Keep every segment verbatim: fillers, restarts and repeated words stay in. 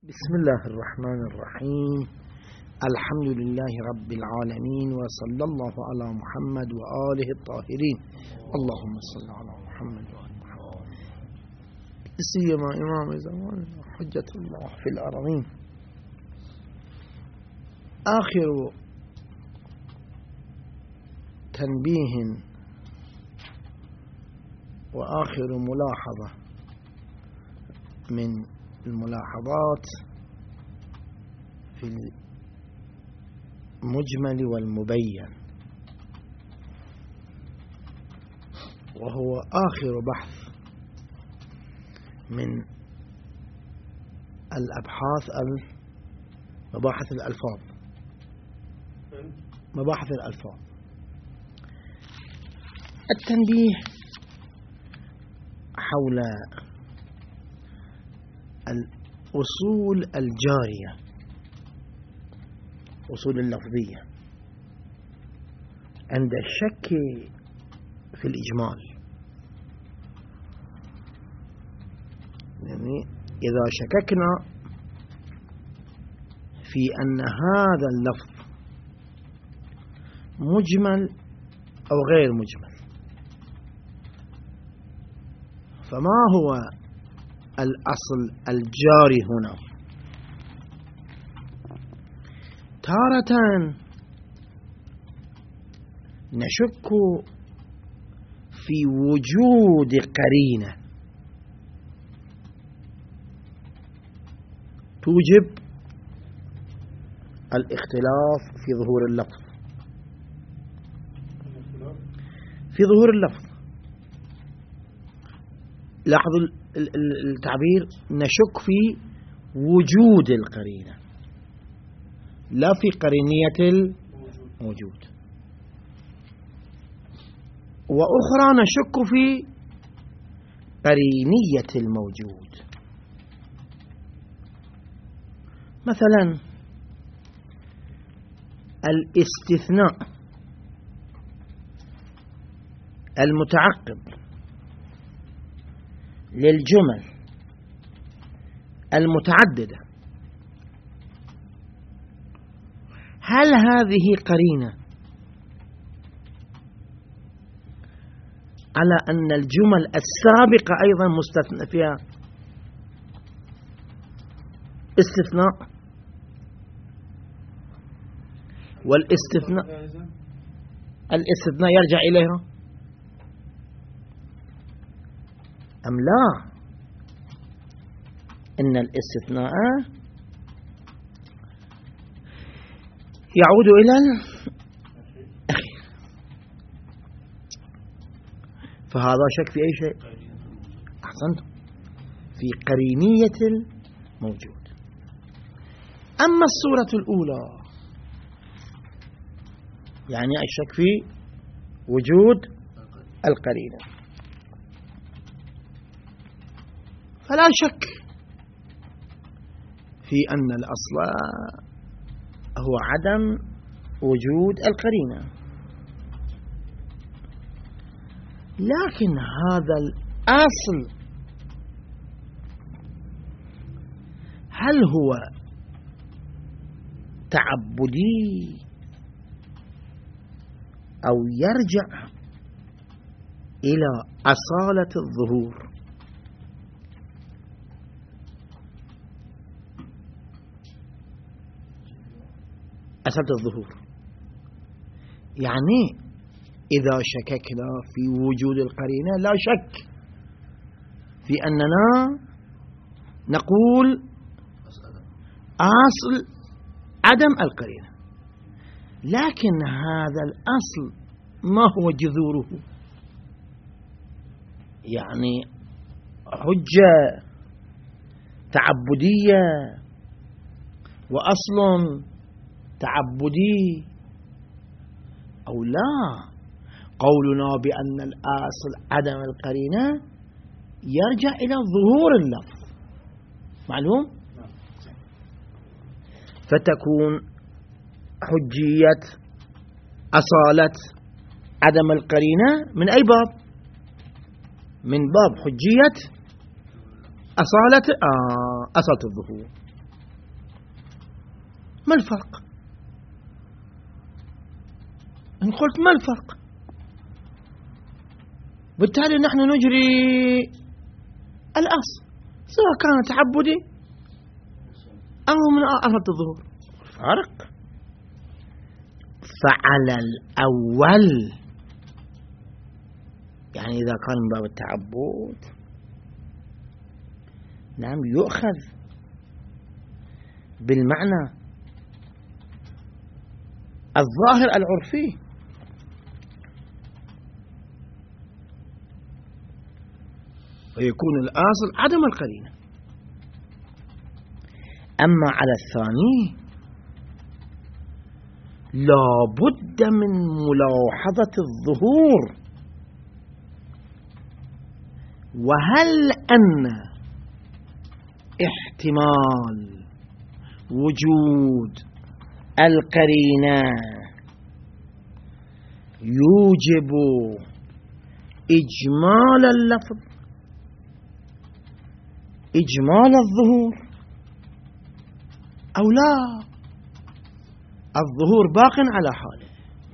بسم الله الرحمن الرحيم. الحمد لله رب العالمين، وصلى الله على محمد وآله الطاهرين. اللهم صل على محمد وآل محمد، سيما إمام زمان حجة الله في الأرضين. آخر تنبيه وآخر ملاحظة من الملاحظات في المجمل والمبين، وهو آخر بحث من الأبحاث مباحث الألفاظ مباحث الألفاظ التنبيه حول الأصول الجارية، أصول اللفظية عند الشك في الإجمال. يعني إذا شككنا في أن هذا اللفظ مجمل أو غير مجمل، فما هو الأصل الجاري هنا؟ تارة نشك في وجود قرينة توجب الاختلاف في ظهور اللفظ في ظهور اللفظ لاحظوا التعبير، نشك في وجود القرينة لا في قرينية الموجود. وأخرى نشك في قرينية الموجود. مثلا الاستثناء المتعقب للجمل المتعددة، هل هذه قرينة على أن الجمل السابقة أيضا مستثنى فيها استثناء؟ والاستثناء الاستثناء يرجع إليها أم لا؟ إن الاستثناء يعود إلى الأخير، فهذا شك في أي شيء. أحسنتم، في قرينية الموجود. أما الصورة الأولى يعني الشك في وجود القرينة، فلا شك في أن الأصل هو عدم وجود القرينة، لكن هذا الأصل هل هو تعبدي أو يرجع إلى أصالة الظهور؟ أصالة الظهور يعني إذا شككنا في وجود القرينة لا شك في أننا نقول أصل عدم القرينة، لكن هذا الأصل ما هو جذوره؟ يعني حجة تعبدية وأصل تعبدي أو لا؟ قولنا بأن الأصل عدم القرينة يرجع إلى ظهور اللفظ، معلوم؟ فتكون حجية أصالة عدم القرينة من أي باب؟ من باب حجية أصالة آه أصالة الظهور. ما الفرق؟ إن قلت ما الفرق؟ بالتالي نحن نجري الأصل سواء كان تعبدي أو من آفة الظهور. فرق. فعلى الأول يعني إذا كان من باب التعبد نعم يؤخذ بالمعنى الظاهر العرفي، ويكون الأصل عدم القرينة. أما على الثاني لا بد من ملاحظة الظهور، وهل أن احتمال وجود القرينة يوجب إجمال اللفظ إجمال الظهور أو لا؟ الظهور باق على حاله.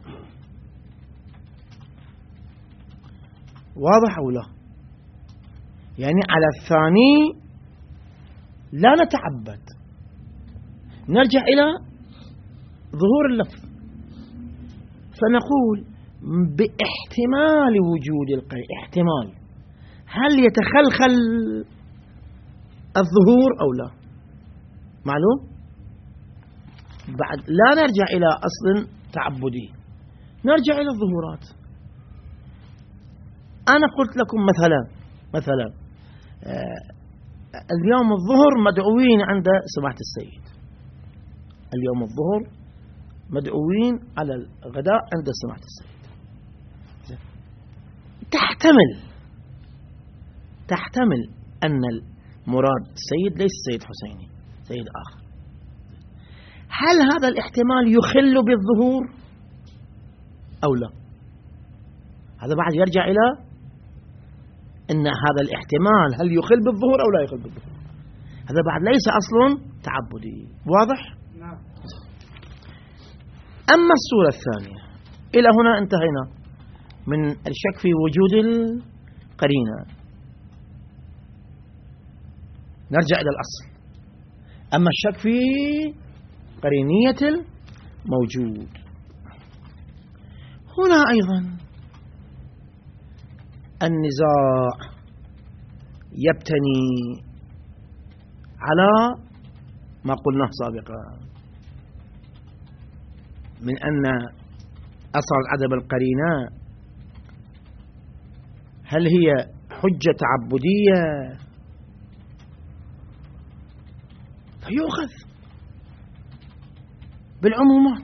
واضح أو لا؟ يعني على الثاني لا نتعبد، نرجع إلى ظهور اللفظ فنقول باحتمال وجود القرينة، احتمال هل يتخلخل الظهور أو لا؟ معلوم؟ بعد لا نرجع إلى أصل تعبدي، نرجع إلى الظهورات. أنا قلت لكم مثلا مثلا آه اليوم الظهر مدعوين عند سماحة السيد، اليوم الظهر مدعوين على الغداء عند سماحة السيد. تحتمل تحتمل أن المراد سيد ليس سيد حسيني، سيد آخر. هل هذا الاحتمال يخل بالظهور أو لا؟ هذا بعد يرجع إلى إن هذا الاحتمال هل يخل بالظهور أو لا يخل بالظهور. هذا بعد ليس أصل تعبدي. واضح؟ نعم. أما الصورة الثانية، إلى هنا انتهينا من الشك في وجود القرينة. نرجع إلى الأصل. أما الشك في قرينية الموجود، هنا أيضا النزاع يبتني على ما قلناه سابقا من أن أصل عدم القرينة هل هي حجة تعبدية فيؤخذ بالعمومات،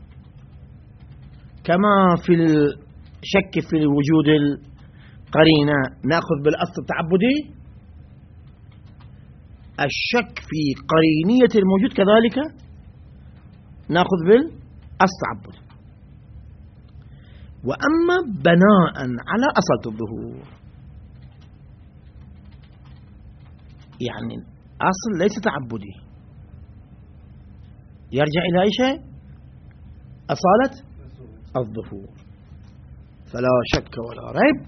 كما في الشك في وجود القرينة نأخذ بالأصل التعبدي، الشك في قرينية الموجود كذلك نأخذ بالأصل التعبدي. وأما بناء على أصل الظهور، يعني أصل ليس تعبدي، يرجع إلى أي شيء؟ أصالة الظهور. فلا شك ولا ريب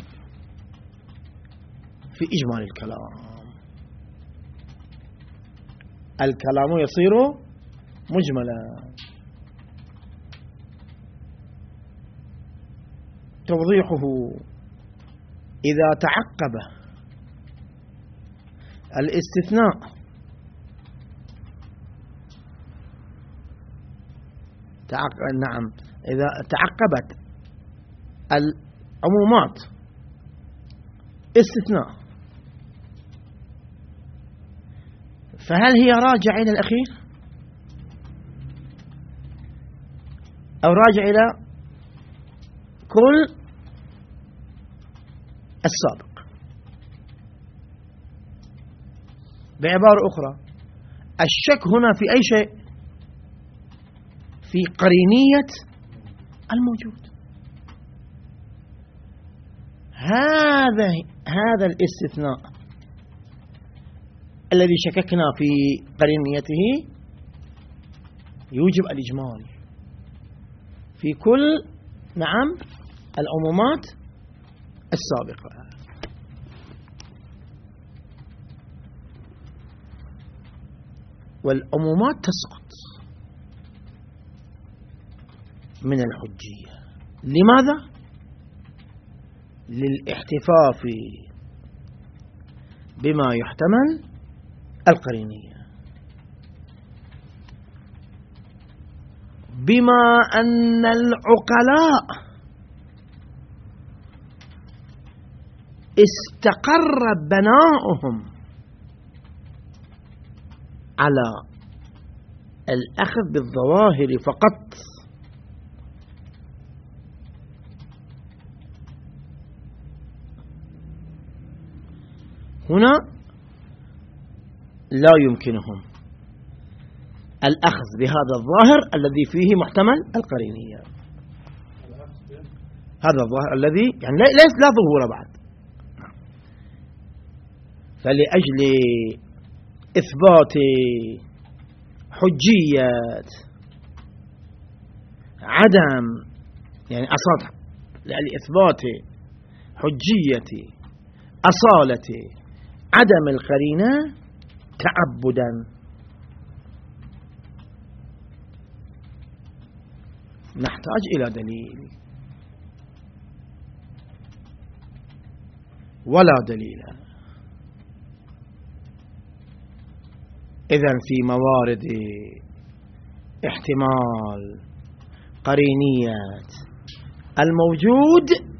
في إجمال الكلام، الكلام يصير مجملا. توضيحه إذا تعقب الاستثناء تعق... نعم إذا تعقبت العمومات استثناء، فهل هي راجع إلى الأخير أو راجع إلى كل السابق؟ بعبارة أخرى، الشك هنا في أي شيء؟ في قرينية الموجود. هذا هذا الاستثناء الذي شككنا في قرينيته يوجب الإجمال في كل نعم العمومات السابقة. والعمومات تسقط من الحجية. لماذا؟ للاحتفاف بما يحتمل القرينية، بما أن العقلاء استقر بناؤهم على الأخذ بالظواهر فقط، هنا لا يمكنهم الأخذ بهذا الظاهر الذي فيه محتمل القرينية. هذا الظاهر الذي يعني ليس لا ظهور بعد. فلأجل إثبات حجية عدم يعني أصالة، لإثبات حجية أصالة عدم القرينة تعبدا نحتاج إلى دليل، ولا دليل. إذن في موارد احتمال قرينية الموجود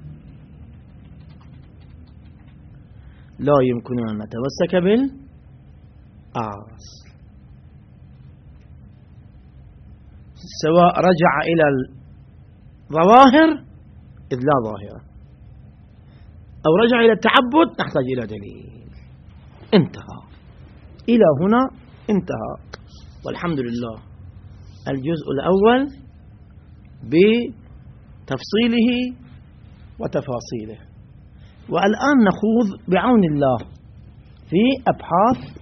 لا يمكن أن نتمسك بالأصل، سواء رجع إلى الظواهر إذ لا ظاهرة، أو رجع إلى التعبد نحتاج إلى دليل. انتهى، إلى هنا انتهى، والحمد لله. الجزء الأول بتفصيله وتفاصيله. والآن نخوض بعون الله في أبحاث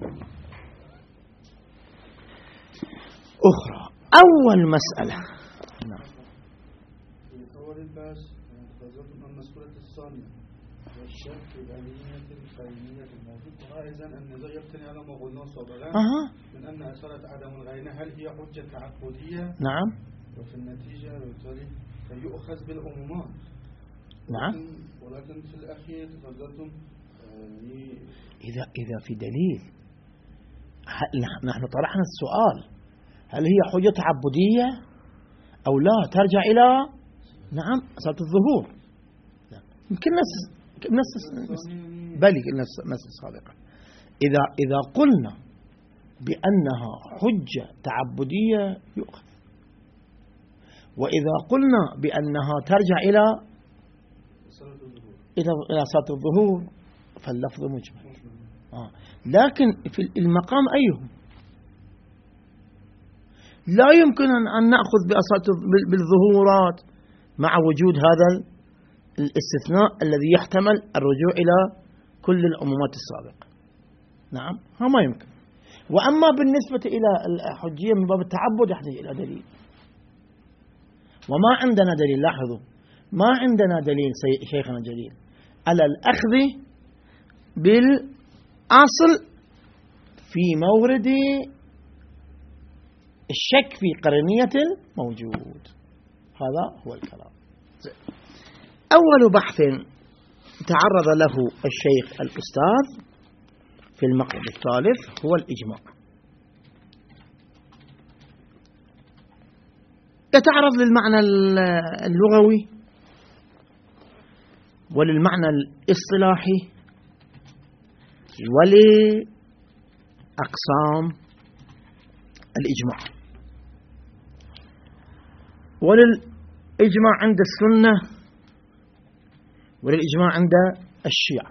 أخرى. أول مسألة نعم. في أول البحث تذكرتم أن المسألة الثانية والشك في الآلية القرينية الموجود، وأيضا النظر يبتني على ما قلنا سابقا أه. من أن أثارة عدم القرينة هل هي حجة تعبدية؟ نعم. وفي النتيجة بالتالي فيؤخذ بالعمومات. نعم. ولكن في الأخير تفضلتم يعني إذا إذا في دليل، نحن طرحنا السؤال هل هي حجة تعبدية أو لا، ترجع إلى نعم أصالة الظهور. يمكن نفس نفس بلي نفس نفس السابقة. إذا إذا قلنا بأنها حجة تعبدية يؤخذ، وإذا قلنا بأنها ترجع إلى إلى إلى أصالة الظهور فاللفظ مجمل. آه. لكن في المقام أيهم لا يمكن أن نأخذ بأصالة بالظهورات مع وجود هذا الاستثناء الذي يحتمل الرجوع إلى كل العمومات السابقة. نعم، هذا ما يمكن. وأما بالنسبة إلى الحجية من باب التعبد يحتاج إلى دليل، وما عندنا دليل. لاحظوا، ما عندنا دليل شيخنا الجليل على الأخذ بالأصل في مورد الشك في قرينية الموجود. هذا هو الكلام. أول بحث تعرض له الشيخ الأستاذ في المقطع الثالث هو الإجماع. يتعرض للمعنى اللغوي وللمعنى الاصطلاحي ولأقسام الإجماع. وللإجماع عند السنة وللإجماع عند الشيعة.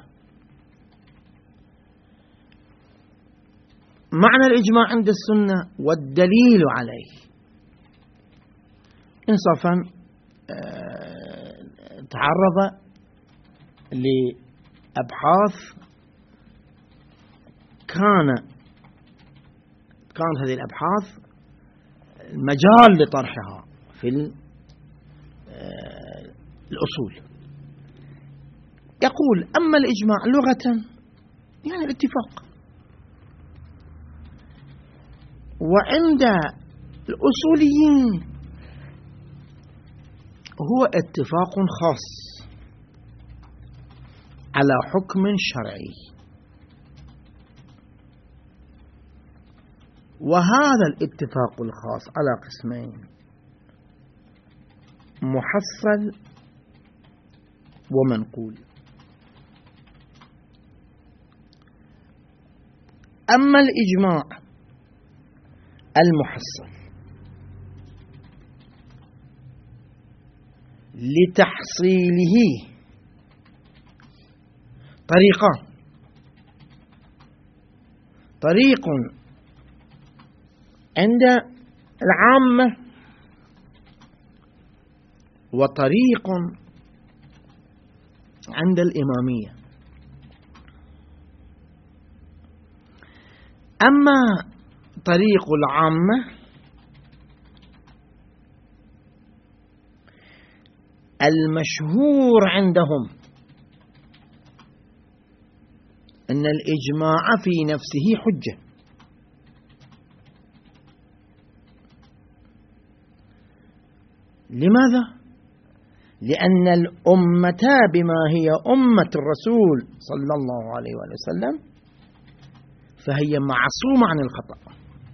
معنى الإجماع عند السنة والدليل عليه إنصافا تعرض لأبحاث كان كانت هذه الأبحاث المجال لطرحها في الأصول. يقول أما الإجماع لغة يعني الاتفاق، وعند الأصوليين هو اتفاق خاص على حكم شرعي، وهذا الاتفاق الخاص على قسمين: محصل ومنقول. أما الإجماع المحصل لتحصيله طريقان: طريق عند العامة وطريق عند الإمامية. أما طريق العامة المشهور عندهم أن الإجماع في نفسه حجة، لماذا؟ لأن الأمة بما هي أمة الرسول صلى الله عليه وسلم فهي معصومة عن الخطأ.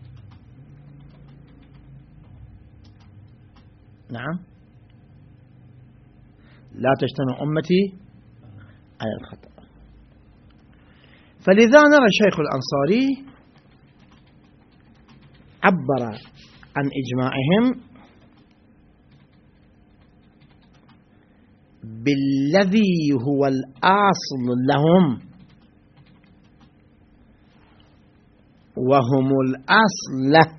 نعم، لا تجتمع أمتي على الخطأ. فلذا نرى الشيخ الأنصاري عبر عن إجماعهم بالذي هو الأصل لهم، وهم الأصل.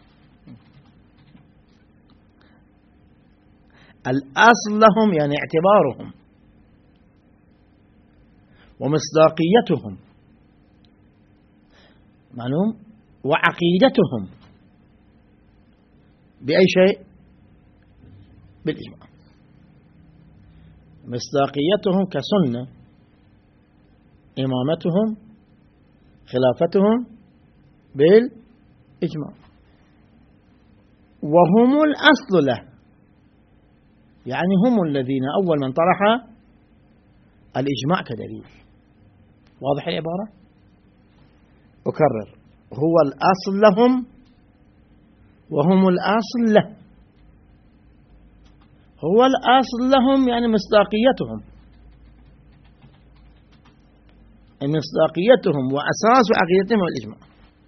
الأصل لهم يعني اعتبارهم ومصداقيتهم، معلوم، وعقيدتهم بأي شيء؟ بالإجماع. مصداقيتهم كسنة، إمامتهم خلافتهم بالإجماع، وهم الأصل له، يعني هم الذين أول من طرح الإجماع كدليل. واضح العبارة؟ أكرر: هو الأصل لهم وهم الأصل له. هو الأصل لهم يعني مصداقيتهم، مصداقيتهم وأساس عقيدتهم والإجماع.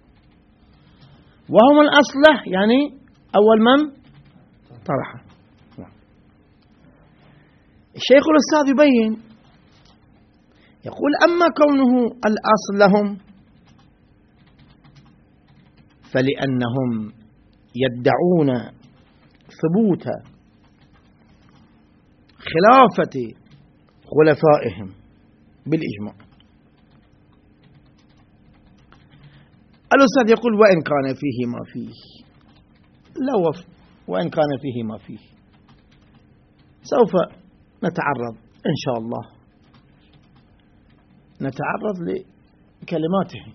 وهم الأصل له يعني أول من طرحه. الشيخ الأستاذ يبين، يقول: أما كونه الأصل لهم فلأنهم يدعون ثبوت خلافة خلفائهم بالإجماع. الأستاذ يقول: وإن كان فيه ما فيه، لا وف وإن كان فيه ما فيه، سوف نتعرض إن شاء الله، نتعرض لكلماته.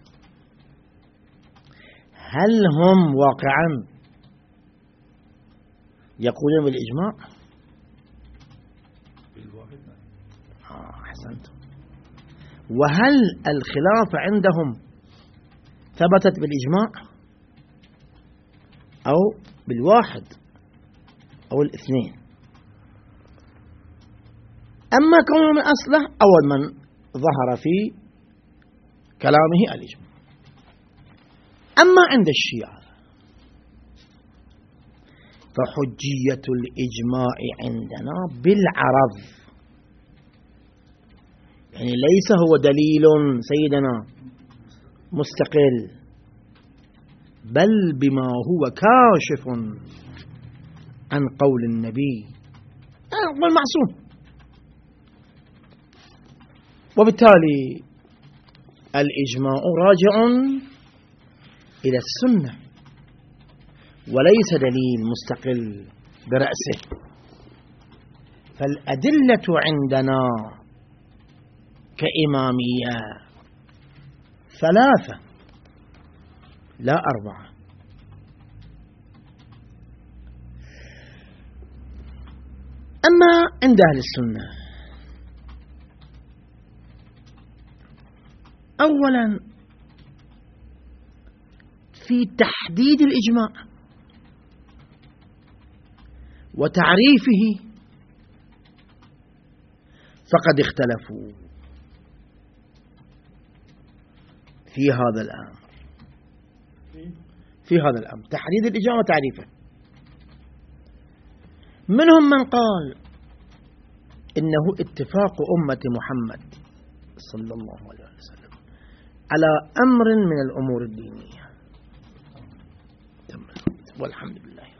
هل هم واقعا يقولون بالإجماع؟ آه أحسنتم. وهل الخلاف عندهم ثبتت بالإجماع أو بالواحد أو الاثنين؟ أما كونه من أصله أول من ظهر في كلامه الإجماع. أما عند الشيعة فحجية الإجماع عندنا بالعرض، يعني ليس هو دليل سيدنا مستقل، بل بما هو كاشف عن قول النبي والمعصوم. وبالتالي الإجماع راجع إلى السنة وليس دليل مستقل برأسه. فالأدلة عندنا كإمامية ثلاثة لا أربعة. أما عند أهل السنة، أولا في تحديد الإجماع وتعريفه فقد اختلفوا في هذا الأمر، في هذا الأمر تحديد الإجماع وتعريفه. منهم من قال إنه اتفاق أمة محمد صلى الله عليه وسلم على أمر من الأمور الدينية، والحمد لله.